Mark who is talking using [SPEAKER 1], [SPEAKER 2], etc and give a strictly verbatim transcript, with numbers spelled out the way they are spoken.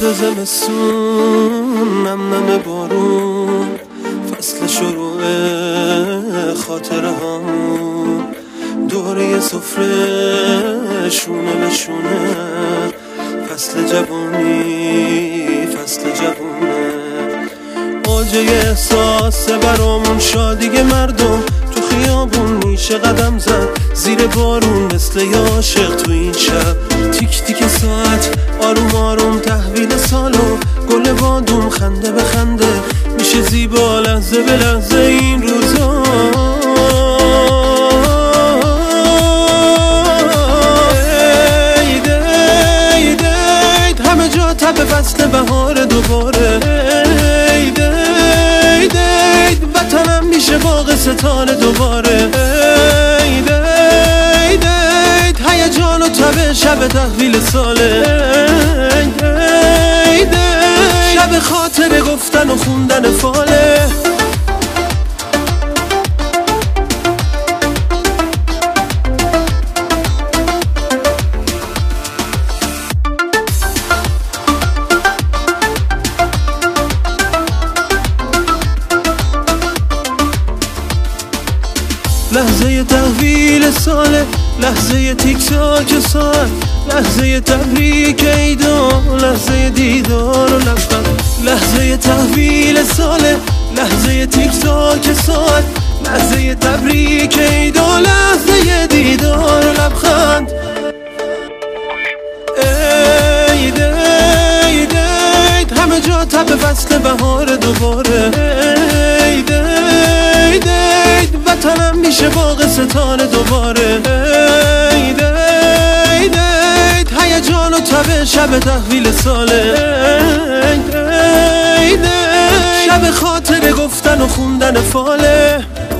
[SPEAKER 1] گل زمستون، نم نم بارون، فصل شروع خاطره هامون، دوره سفره شونه به شونه، فصل جوانی فصل جوونه، اوجه احساس برامون، شادی مردم تو خیابون میشه قدم زد زیر بارون، مثل یه عاشق تو این شب، تیک تیک ساعت آروم آروم، تحویل سالو گل بادوم، خنده به خنده میشه زیبا لحظه به لحظه این روزا. عید عید عید همه جا تب فصل بهار دوباره، عید عید عید وطنم میشه باغ ستاره دوباره، عید عید عید هیجان و تب شب تحویل ساله، عید عید شب خاطره گفتن و خوندن فاله. لحظه تحویل ساله، لحظه تیک تاک ساعت، لحظه تبریک عیدا، لحظه دیدار و لبخند، لحظه تحویل ساله، لحظه تیک تاک ساعت، لحظه تبریک عیدا، لحظه دیدار و لبخند. عید عید عید همه جا تب فصل بهار دوباره، عید عید عید وطنم میشه باغ ستاره دوباره، عید عید عید هیجان و تب شب تحویل ساله، عید عید عید شب خاطره گفتن و خوندن فاله.